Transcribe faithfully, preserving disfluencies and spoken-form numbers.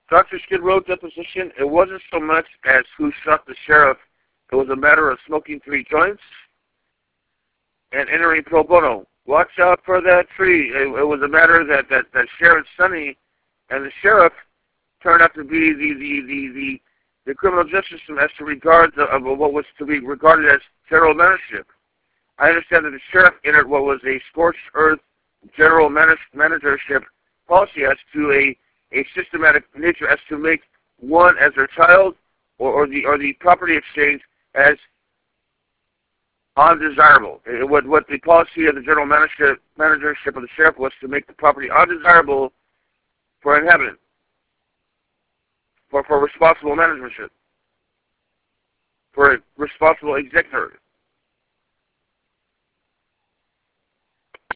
Doctor Skid Row deposition, it wasn't so much as who shot the sheriff. It was a matter of smoking three joints and entering pro bono. Watch out for that tree. It, it was a matter that, that, that Sheriff Sonny and the sheriff turned out to be the, the, the, the, the criminal justice system as to regard the, of what was to be regarded as general managership. I understand that the sheriff entered what was a scorched earth general manage, managership policy as to a, a systematic nature as to make one as their child or, or the or the property exchange as undesirable. It, what, what the policy of the general managership, managership of the sheriff was to make the property undesirable for inhabitant, for, for responsible managementship, for a responsible executor.